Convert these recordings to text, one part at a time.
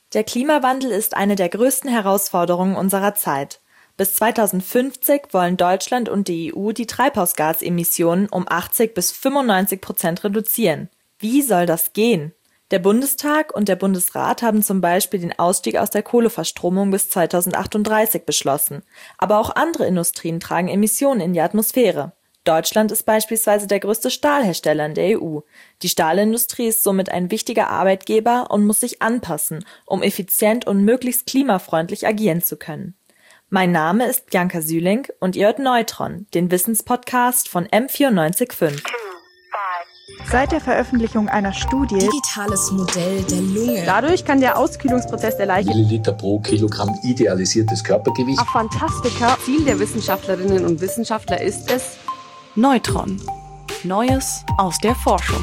Der Klimawandel ist eine der größten Herausforderungen unserer Zeit. Bis 2050 wollen Deutschland und die EU die Treibhausgasemissionen um 80-95% reduzieren. Wie soll das gehen? Der Bundestag und der Bundesrat haben zum Beispiel den Ausstieg aus der Kohleverstromung bis 2038 beschlossen. Aber auch andere Industrien tragen Emissionen in die Atmosphäre. Deutschland ist beispielsweise der größte Stahlhersteller in der EU. Die Stahlindustrie ist somit ein wichtiger Arbeitgeber und muss sich anpassen, um effizient und möglichst klimafreundlich agieren zu können. Mein Name ist Bianca Süling und ihr hört Neutron, den Wissenspodcast von M94.5. Seit der Veröffentlichung einer Studie Digitales Modell der Lunge. Dadurch kann der Auskühlungsprozess der Leiche Milliliter pro Kilogramm idealisiertes Körpergewicht. Fantastika. Ziel der Wissenschaftlerinnen und Wissenschaftler ist es, Neutron. Neues aus der Forschung.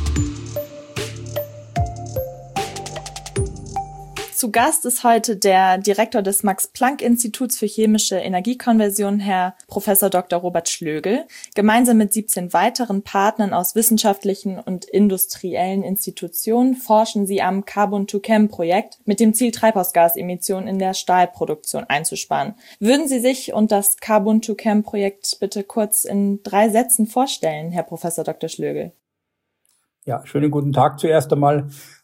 Zu Gast ist heute der Direktor des Max-Planck-Instituts für chemische Energiekonversion, Herr Prof. Dr. Robert Schlögl. Gemeinsam mit 17 weiteren Partnern aus wissenschaftlichen und industriellen Institutionen forschen sie am Carbon-to-Chem-Projekt mit dem Ziel, Treibhausgasemissionen in der Stahlproduktion einzusparen. Würden Sie sich und das Carbon-to-Chem-Projekt bitte kurz in 3 Sätzen vorstellen, Herr Prof. Dr. Schlögl? Ja, schönen guten Tag zuerst einmal.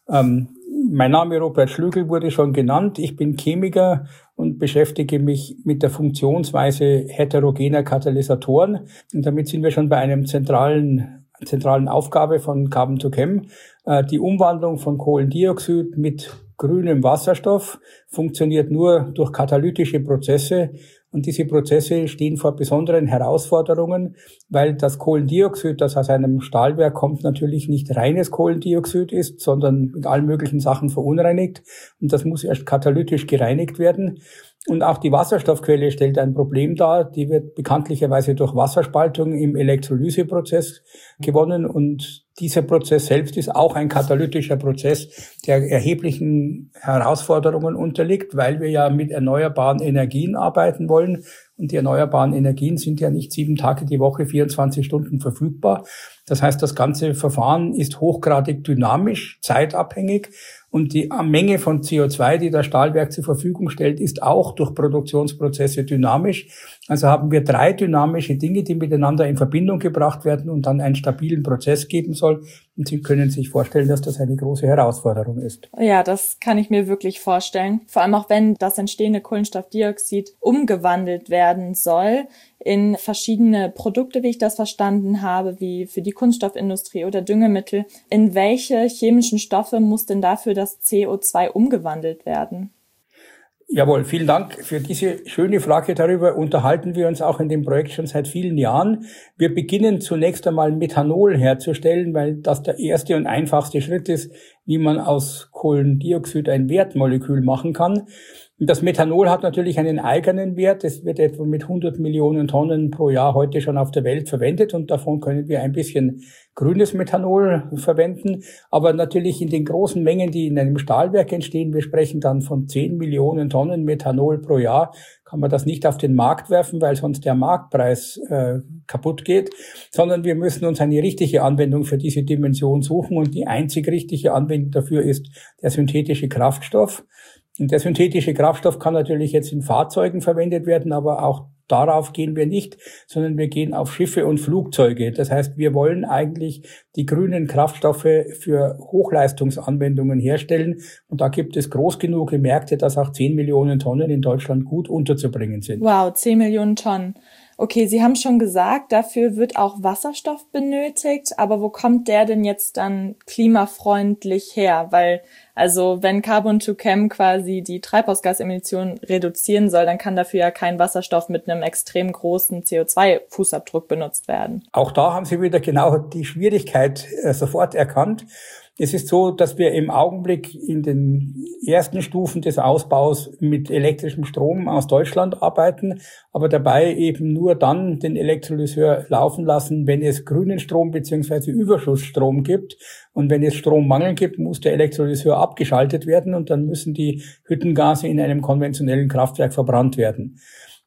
Mein Name Robert Schlögl wurde schon genannt. Ich bin Chemiker und beschäftige mich mit der Funktionsweise heterogener Katalysatoren. Und damit sind wir schon bei einem zentralen Aufgabe von Carbon to Chem. Die Umwandlung von Kohlendioxid mit grünem Wasserstoff funktioniert nur durch katalytische Prozesse. Und diese Prozesse stehen vor besonderen Herausforderungen, weil das Kohlendioxid, das aus einem Stahlwerk kommt, natürlich nicht reines Kohlendioxid ist, sondern mit allen möglichen Sachen verunreinigt. Und das muss erst katalytisch gereinigt werden. Und auch die Wasserstoffquelle stellt ein Problem dar. Die wird bekanntlicherweise durch Wasserspaltung im Elektrolyseprozess gewonnen. Und dieser Prozess selbst ist auch ein katalytischer Prozess, der erheblichen Herausforderungen unterliegt, weil wir ja mit erneuerbaren Energien arbeiten wollen. Und die erneuerbaren Energien sind ja nicht 7 Tage die Woche, 24 Stunden verfügbar. Das heißt, das ganze Verfahren ist hochgradig dynamisch, zeitabhängig. Und die Menge von CO2, die das Stahlwerk zur Verfügung stellt, ist auch durch Produktionsprozesse dynamisch. Also haben wir 3 dynamische Dinge, die miteinander in Verbindung gebracht werden und dann einen stabilen Prozess geben soll. Und Sie können sich vorstellen, dass das eine große Herausforderung ist. Ja, das kann ich mir wirklich vorstellen. Vor allem auch, wenn das entstehende Kohlenstoffdioxid umgewandelt werden soll in verschiedene Produkte, wie ich das verstanden habe, wie für die Kunststoffindustrie oder Düngemittel. In welche chemischen Stoffe muss denn dafür das CO2 umgewandelt werden? Jawohl, vielen Dank für diese schöne Frage. Darüber unterhalten wir uns auch in dem Projekt schon seit vielen Jahren. Wir beginnen zunächst einmal Methanol herzustellen, weil das der erste und einfachste Schritt ist, wie man aus Kohlendioxid ein Wertmolekül machen kann. Und das Methanol hat natürlich einen eigenen Wert. Es wird etwa mit 100 Millionen Tonnen pro Jahr heute schon auf der Welt verwendet und davon können wir ein bisschen grünes Methanol verwenden. Aber natürlich in den großen Mengen, die in einem Stahlwerk entstehen, wir sprechen dann von 10 Millionen Tonnen Methanol pro Jahr, kann man das nicht auf den Markt werfen, weil sonst der Marktpreis kaputt geht, sondern wir müssen uns eine richtige Anwendung für diese Dimension suchen und die einzig richtige Anwendung dafür ist der synthetische Kraftstoff. Und der synthetische Kraftstoff kann natürlich jetzt in Fahrzeugen verwendet werden, aber auch darauf gehen wir nicht, sondern wir gehen auf Schiffe und Flugzeuge. Das heißt, wir wollen eigentlich die grünen Kraftstoffe für Hochleistungsanwendungen herstellen. Und da gibt es groß genug Märkte, dass auch 10 Millionen Tonnen in Deutschland gut unterzubringen sind. Wow, 10 Millionen Tonnen. Okay, Sie haben schon gesagt, dafür wird auch Wasserstoff benötigt, aber wo kommt der denn jetzt dann klimafreundlich her? Weil, also wenn Carbon to Chem quasi die Treibhausgasemissionen reduzieren soll, dann kann dafür ja kein Wasserstoff mit einem extrem großen CO2-Fußabdruck benutzt werden. Auch da haben Sie wieder genau die Schwierigkeit sofort erkannt. Es ist so, dass wir im Augenblick in den ersten Stufen des Ausbaus mit elektrischem Strom aus Deutschland arbeiten, aber dabei eben nur dann den Elektrolyseur laufen lassen, wenn es grünen Strom bzw. Überschussstrom gibt. Und wenn es Strommangel gibt, muss der Elektrolyseur abgeschaltet werden und dann müssen die Hüttengase in einem konventionellen Kraftwerk verbrannt werden.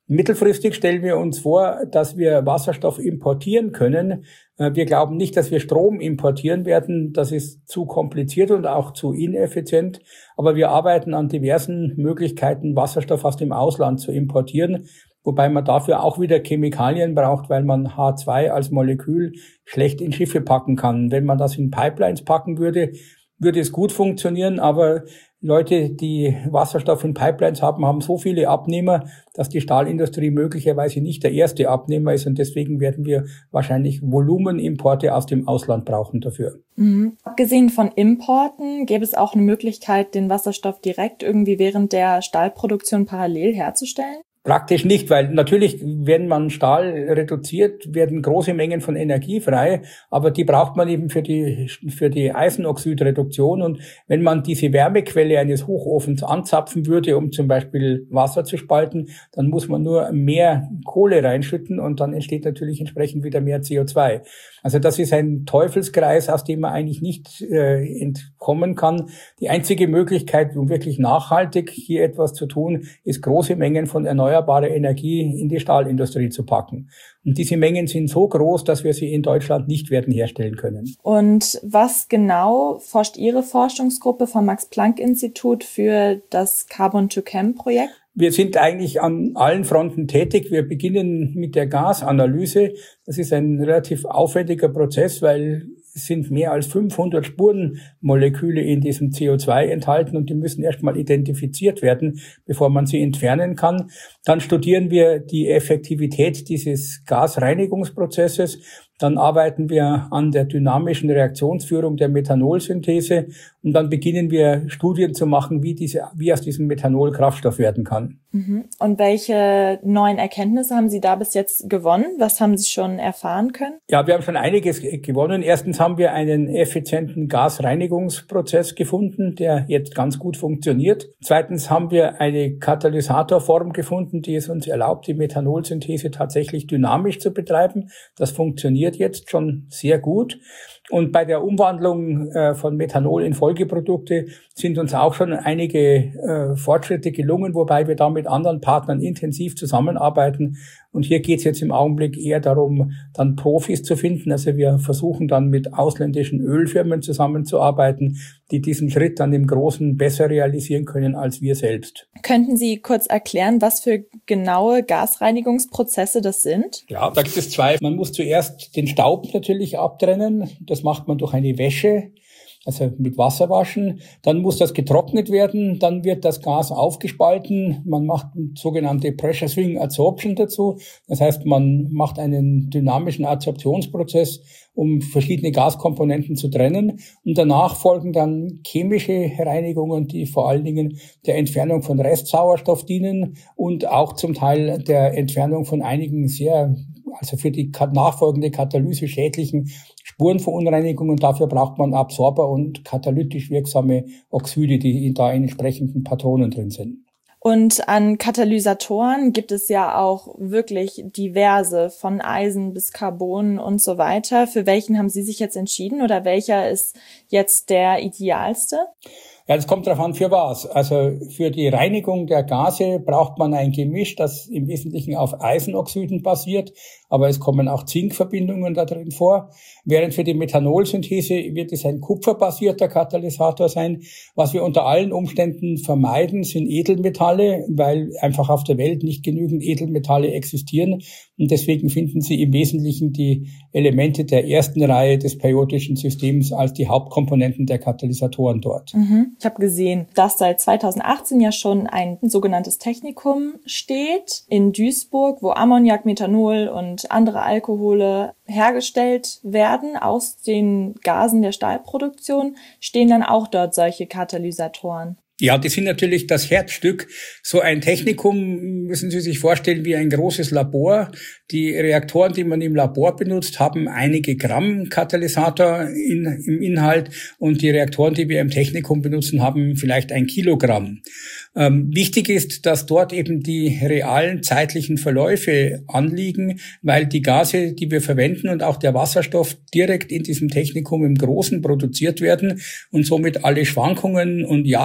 Mittelfristig stellen wir uns vor, dass wir Wasserstoff importieren können. Wir glauben nicht, dass wir Strom importieren werden. Das ist zu kompliziert und auch zu ineffizient. Aber wir arbeiten an diversen Möglichkeiten, Wasserstoff aus dem Ausland zu importieren. Wobei man dafür auch wieder Chemikalien braucht, weil man H2 als Molekül schlecht in Schiffe packen kann. Wenn man das in Pipelines packen würde, würde es gut funktionieren, aber Leute, die Wasserstoff in Pipelines haben so viele Abnehmer, dass die Stahlindustrie möglicherweise nicht der erste Abnehmer ist und deswegen werden wir wahrscheinlich Volumenimporte aus dem Ausland brauchen dafür. Abgesehen von Importen, gäbe es auch eine Möglichkeit, den Wasserstoff direkt irgendwie während der Stahlproduktion parallel herzustellen? Praktisch nicht, weil natürlich, wenn man Stahl reduziert, werden große Mengen von Energie frei, aber die braucht man eben für die Eisenoxidreduktion. Und wenn man diese Wärmequelle eines Hochofens anzapfen würde, um zum Beispiel Wasser zu spalten, dann muss man nur mehr Kohle reinschütten und dann entsteht natürlich entsprechend wieder mehr CO2. Also das ist ein Teufelskreis, aus dem man eigentlich nicht entkommen kann. Die einzige Möglichkeit, um wirklich nachhaltig hier etwas zu tun, ist große Mengen von erneuerbare Energie in die Stahlindustrie zu packen. Und diese Mengen sind so groß, dass wir sie in Deutschland nicht werden herstellen können. Und was genau forscht Ihre Forschungsgruppe vom Max-Planck-Institut für das Carbon-to-Chem-Projekt? Wir sind eigentlich an allen Fronten tätig. Wir beginnen mit der Gasanalyse. Das ist ein relativ aufwendiger Prozess, weil es sind mehr als 500 Spurenmoleküle in diesem CO2 enthalten und die müssen erstmal identifiziert werden, bevor man sie entfernen kann. Dann studieren wir die Effektivität dieses Gasreinigungsprozesses. Dann arbeiten wir an der dynamischen Reaktionsführung der Methanolsynthese und dann beginnen wir Studien zu machen, wie aus diesem Methanol Kraftstoff werden kann. Und welche neuen Erkenntnisse haben Sie da bis jetzt gewonnen? Was haben Sie schon erfahren können? Ja, wir haben schon einiges gewonnen. Erstens haben wir einen effizienten Gasreinigungsprozess gefunden, der jetzt ganz gut funktioniert. Zweitens haben wir eine Katalysatorform gefunden, die es uns erlaubt, die Methanolsynthese tatsächlich dynamisch zu betreiben. Das funktioniert jetzt schon sehr gut. Und bei der Umwandlung von Methanol in Folgeprodukte sind uns auch schon einige Fortschritte gelungen, wobei wir da mit anderen Partnern intensiv zusammenarbeiten. Und hier geht es jetzt im Augenblick eher darum, dann Profis zu finden. Also wir versuchen dann mit ausländischen Ölfirmen zusammenzuarbeiten, die diesen Schritt dann im Großen besser realisieren können als wir selbst. Könnten Sie kurz erklären, was für genaue Gasreinigungsprozesse das sind? Ja, da gibt es zwei. Man muss zuerst den Staub natürlich abtrennen. Das macht man durch eine Wäsche, also mit Wasser waschen. Dann muss das getrocknet werden. Dann wird das Gas aufgespalten. Man macht sogenannte Pressure Swing Adsorption dazu. Das heißt, man macht einen dynamischen Adsorptionsprozess, um verschiedene Gaskomponenten zu trennen. Und danach folgen dann chemische Reinigungen, die vor allen Dingen der Entfernung von Restsauerstoff dienen und auch zum Teil der Entfernung von einigen also für die nachfolgende Katalyse schädlichen Spurenverunreinigungen. Und dafür braucht man Absorber und katalytisch wirksame Oxide, die da in entsprechenden Patronen drin sind. Und an Katalysatoren gibt es ja auch wirklich diverse, von Eisen bis Carbon und so weiter. Für welchen haben Sie sich jetzt entschieden oder welcher ist jetzt der idealste? Ja, das kommt darauf an, für was. Also für die Reinigung der Gase braucht man ein Gemisch, das im Wesentlichen auf Eisenoxiden basiert, aber es kommen auch Zinkverbindungen da drin vor. Während für die Methanolsynthese wird es ein kupferbasierter Katalysator sein. Was wir unter allen Umständen vermeiden, sind Edelmetalle, weil einfach auf der Welt nicht genügend Edelmetalle existieren. Und deswegen finden Sie im Wesentlichen die Elemente der ersten Reihe des periodischen Systems als die Hauptkomponenten der Katalysatoren dort. Ich habe gesehen, dass seit 2018 ja schon ein sogenanntes Technikum steht in Duisburg, wo Ammoniak, Methanol und andere Alkohole hergestellt werden aus den Gasen der Stahlproduktion. Stehen dann auch dort solche Katalysatoren? Ja, die sind natürlich das Herzstück. So ein Technikum müssen Sie sich vorstellen wie ein großes Labor. Die Reaktoren, die man im Labor benutzt, haben einige Gramm Katalysator im Inhalt und die Reaktoren, die wir im Technikum benutzen, haben vielleicht 1 Kilogramm. Wichtig ist, dass dort eben die realen zeitlichen Verläufe anliegen, weil die Gase, die wir verwenden und auch der Wasserstoff direkt in diesem Technikum im Großen produziert werden und somit alle Schwankungen und Jahreszeiten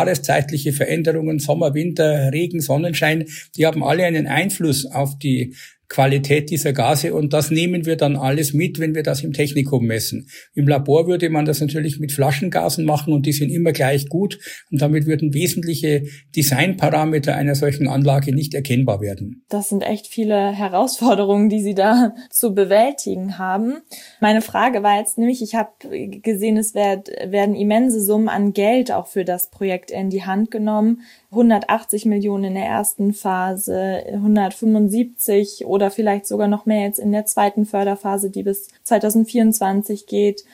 jahreszeitliche Veränderungen, Sommer, Winter, Regen, Sonnenschein, die haben alle einen Einfluss auf die Qualität dieser Gase und das nehmen wir dann alles mit, wenn wir das im Technikum messen. Im Labor würde man das natürlich mit Flaschengasen machen und die sind immer gleich gut und damit würden wesentliche Designparameter einer solchen Anlage nicht erkennbar werden. Das sind echt viele Herausforderungen, die Sie da zu bewältigen haben. Meine Frage war jetzt nämlich, ich habe gesehen, es werden immense Summen an Geld auch für das Projekt in die Hand genommen. 180 Millionen in der ersten Phase, 175 oder vielleicht sogar noch mehr jetzt in der zweiten Förderphase, die bis 2024 geht.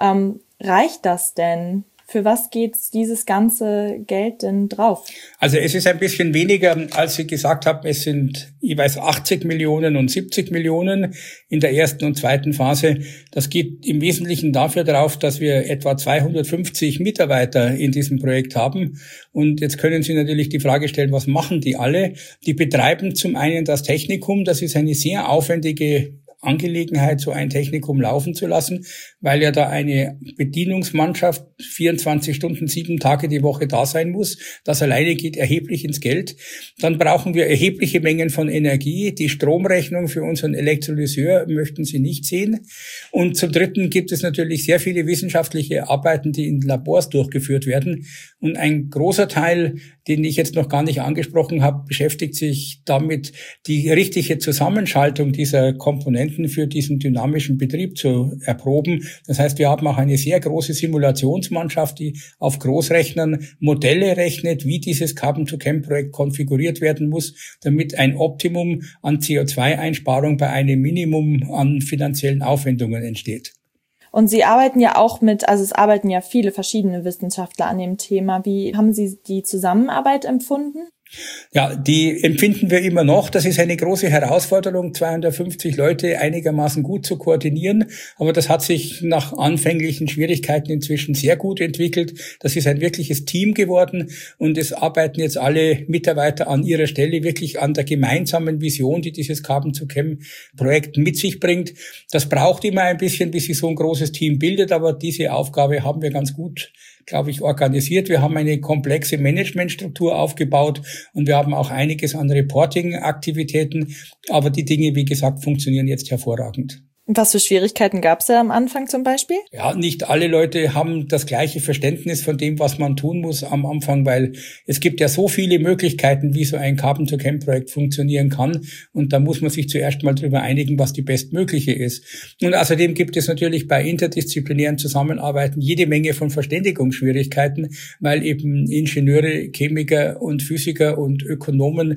Reicht das denn? Für was geht dieses ganze Geld denn drauf? Also es ist ein bisschen weniger, als Sie gesagt haben. Es sind jeweils 80 Millionen und 70 Millionen in der ersten und zweiten Phase. Das geht im Wesentlichen dafür drauf, dass wir etwa 250 Mitarbeiter in diesem Projekt haben. Und jetzt können Sie natürlich die Frage stellen, was machen die alle? Die betreiben zum einen das Technikum. Das ist eine sehr aufwendige Angelegenheit, so ein Technikum laufen zu lassen, weil ja da eine Bedienungsmannschaft 24 Stunden, 7 Tage die Woche da sein muss. Das alleine geht erheblich ins Geld. Dann brauchen wir erhebliche Mengen von Energie. Die Stromrechnung für unseren Elektrolyseur möchten Sie nicht sehen. Und zum Dritten gibt es natürlich sehr viele wissenschaftliche Arbeiten, die in Labors durchgeführt werden. Und ein großer Teil, den ich jetzt noch gar nicht angesprochen habe, beschäftigt sich damit, die richtige Zusammenschaltung dieser Komponenten für diesen dynamischen Betrieb zu erproben. Das heißt, wir haben auch eine sehr große Simulationsmannschaft, die auf Großrechnern Modelle rechnet, wie dieses Carbon-to-Chem-Projekt konfiguriert werden muss, damit ein Optimum an CO2-Einsparung bei einem Minimum an finanziellen Aufwendungen entsteht. Und Sie arbeiten ja auch es arbeiten ja viele verschiedene Wissenschaftler an dem Thema. Wie haben Sie die Zusammenarbeit empfunden? Ja, die empfinden wir immer noch. Das ist eine große Herausforderung, 250 Leute einigermaßen gut zu koordinieren. Aber das hat sich nach anfänglichen Schwierigkeiten inzwischen sehr gut entwickelt. Das ist ein wirkliches Team geworden und es arbeiten jetzt alle Mitarbeiter an ihrer Stelle wirklich an der gemeinsamen Vision, die dieses Carbon-to-Chem-Projekt mit sich bringt. Das braucht immer ein bisschen, bis sich so ein großes Team bildet, aber diese Aufgabe haben wir ganz gut, glaube ich, organisiert. Wir haben eine komplexe Managementstruktur aufgebaut und wir haben auch einiges an Reporting-Aktivitäten. Aber die Dinge, wie gesagt, funktionieren jetzt hervorragend. Was für Schwierigkeiten gab es da am Anfang zum Beispiel? Ja, nicht alle Leute haben das gleiche Verständnis von dem, was man tun muss am Anfang, weil es gibt ja so viele Möglichkeiten, wie so ein Carbon-to-Chem-Projekt funktionieren kann. Und da muss man sich zuerst mal drüber einigen, was die bestmögliche ist. Und außerdem gibt es natürlich bei interdisziplinären Zusammenarbeiten jede Menge von Verständigungsschwierigkeiten, weil eben Ingenieure, Chemiker und Physiker und Ökonomen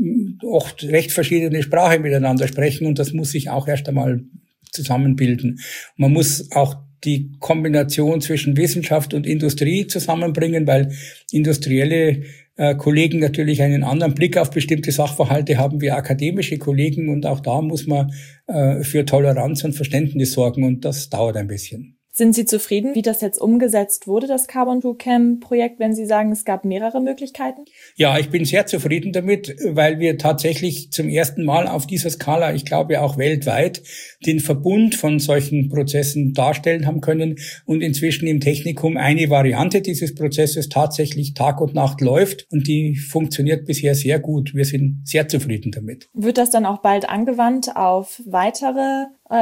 oft recht verschiedene Sprache miteinander sprechen. Und das muss sich auch erst einmal zusammenbilden. Man muss auch die Kombination zwischen Wissenschaft und Industrie zusammenbringen, weil industrielle Kollegen natürlich einen anderen Blick auf bestimmte Sachverhalte haben wie akademische Kollegen und auch da muss man für Toleranz und Verständnis sorgen und das dauert ein bisschen. Sind Sie zufrieden, wie das jetzt umgesetzt wurde, das Carbon-to-Chem-Projekt, wenn Sie sagen, es gab mehrere Möglichkeiten? Ja, ich bin sehr zufrieden damit, weil wir tatsächlich zum ersten Mal auf dieser Skala, ich glaube auch weltweit, den Verbund von solchen Prozessen darstellen haben können und inzwischen im Technikum eine Variante dieses Prozesses tatsächlich Tag und Nacht läuft und die funktioniert bisher sehr gut. Wir sind sehr zufrieden damit. Wird das dann auch bald angewandt auf weitere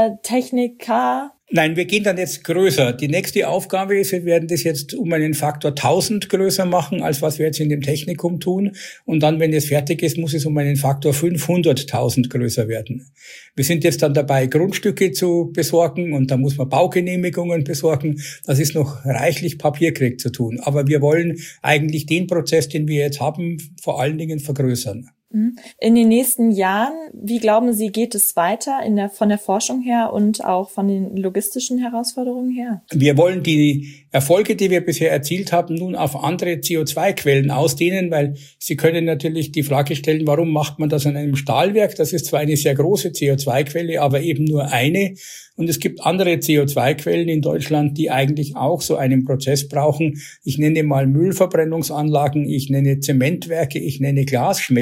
Techniker? Nein, wir gehen dann jetzt größer. Die nächste Aufgabe ist, wir werden das jetzt um einen Faktor 1000 größer machen, als was wir jetzt in dem Technikum tun. Und dann, wenn es fertig ist, muss es um einen Faktor 500.000 größer werden. Wir sind jetzt dann dabei, Grundstücke zu besorgen und da muss man Baugenehmigungen besorgen. Das ist noch reichlich Papierkrieg zu tun. Aber wir wollen eigentlich den Prozess, den wir jetzt haben, vor allen Dingen vergrößern. In den nächsten Jahren, wie glauben Sie, geht es weiter von der Forschung her und auch von den logistischen Herausforderungen her? Wir wollen die Erfolge, die wir bisher erzielt haben, nun auf andere CO2-Quellen ausdehnen, weil Sie können natürlich die Frage stellen, warum macht man das an einem Stahlwerk? Das ist zwar eine sehr große CO2-Quelle, aber eben nur eine. Und es gibt andere CO2-Quellen in Deutschland, die eigentlich auch so einen Prozess brauchen. Ich nenne mal Müllverbrennungsanlagen, ich nenne Zementwerke, ich nenne Glasschmelzen.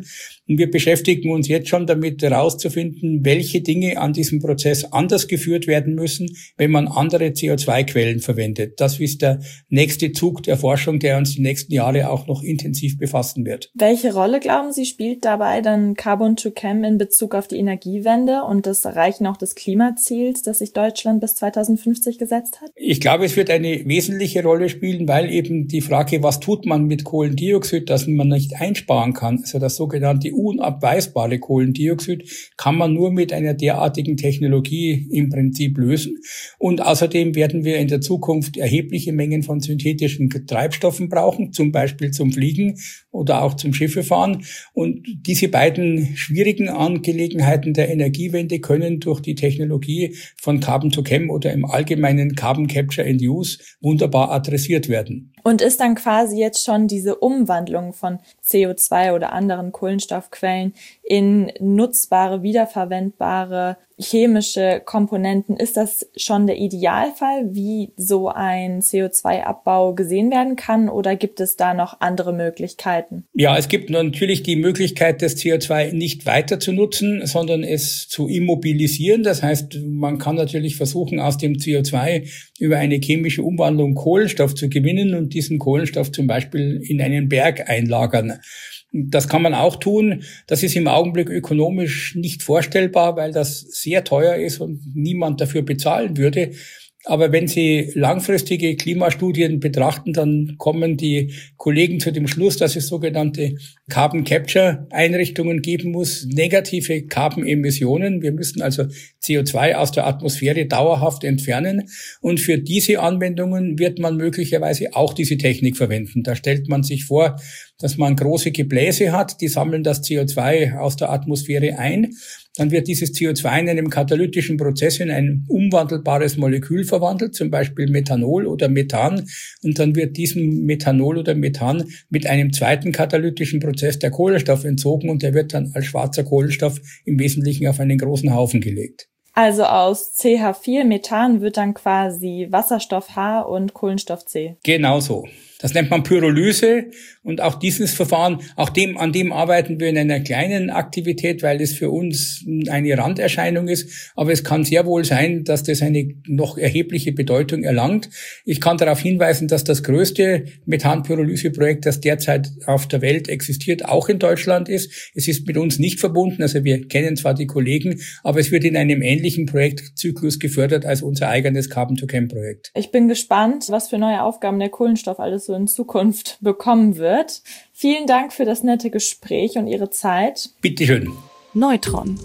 Und wir beschäftigen uns jetzt schon damit, herauszufinden, welche Dinge an diesem Prozess anders geführt werden müssen, wenn man andere CO2-Quellen verwendet. Das ist der nächste Zug der Forschung, der uns die nächsten Jahre auch noch intensiv befassen wird. Welche Rolle, glauben Sie, spielt dabei dann Carbon to Chem in Bezug auf die Energiewende und das Erreichen auch des Klimaziels, das sich Deutschland bis 2050 gesetzt hat? Ich glaube, es wird eine wesentliche Rolle spielen, weil eben die Frage, was tut man mit Kohlendioxid, das man nicht einsparen kann, also das sogenannte unabweisbare Kohlendioxid, kann man nur mit einer derartigen Technologie im Prinzip lösen. Und außerdem werden wir in der Zukunft erhebliche Mengen von synthetischen Treibstoffen brauchen, zum Beispiel zum Fliegen oder auch zum Schiffefahren. Und diese beiden schwierigen Angelegenheiten der Energiewende können durch die Technologie von Carbon to Chem oder im Allgemeinen Carbon Capture and Use wunderbar adressiert werden. Und ist dann quasi jetzt schon diese Umwandlung von CO2 oder anderen Kohlenstoffquellen in nutzbare, wiederverwendbare chemische Komponenten, ist das schon der Idealfall, wie so ein CO2-Abbau gesehen werden kann, oder gibt es da noch andere Möglichkeiten? Ja, es gibt natürlich die Möglichkeit, das CO2 nicht weiter zu nutzen, sondern es zu immobilisieren. Das heißt, man kann natürlich versuchen, aus dem CO2 über eine chemische Umwandlung Kohlenstoff zu gewinnen und diesen Kohlenstoff zum Beispiel in einen Berg einlagern. Das kann man auch tun. Das ist im Augenblick ökonomisch nicht vorstellbar, weil das sehr teuer ist und niemand dafür bezahlen würde. Aber wenn Sie langfristige Klimastudien betrachten, dann kommen die Kollegen zu dem Schluss, dass es sogenannte Carbon Capture Einrichtungen geben muss, negative Carbon-Emissionen. Wir müssen also CO2 aus der Atmosphäre dauerhaft entfernen. Und für diese Anwendungen wird man möglicherweise auch diese Technik verwenden. Da stellt man sich vor, dass man große Gebläse hat, die sammeln das CO2 aus der Atmosphäre ein. Dann wird dieses CO2 in einem katalytischen Prozess in ein umwandelbares Molekül verwandelt, zum Beispiel Methanol oder Methan. Und dann wird diesem Methanol oder Methan mit einem zweiten katalytischen Prozess der Kohlenstoff entzogen und der wird dann als schwarzer Kohlenstoff im Wesentlichen auf einen großen Haufen gelegt. Also aus CH4 Methan wird dann quasi Wasserstoff H und Kohlenstoff C. Genau so. Das nennt man Pyrolyse und auch dieses Verfahren, an dem arbeiten wir in einer kleinen Aktivität, weil es für uns eine Randerscheinung ist. Aber es kann sehr wohl sein, dass das eine noch erhebliche Bedeutung erlangt. Ich kann darauf hinweisen, dass das größte Methanpyrolyseprojekt, das derzeit auf der Welt existiert, auch in Deutschland ist. Es ist mit uns nicht verbunden, also wir kennen zwar die Kollegen, aber es wird in einem ähnlichen Projektzyklus gefördert als unser eigenes Carbon-to-Chem-Projekt. Ich bin gespannt, was für neue Aufgaben der Kohlenstoff alles so in Zukunft bekommen wird. Vielen Dank für das nette Gespräch und Ihre Zeit. Bitteschön. Neutron.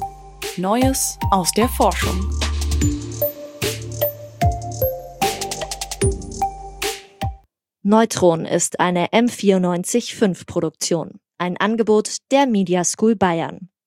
Neues aus der Forschung. Neutron ist eine M94.5 Produktion. Ein Angebot der Media School Bayern.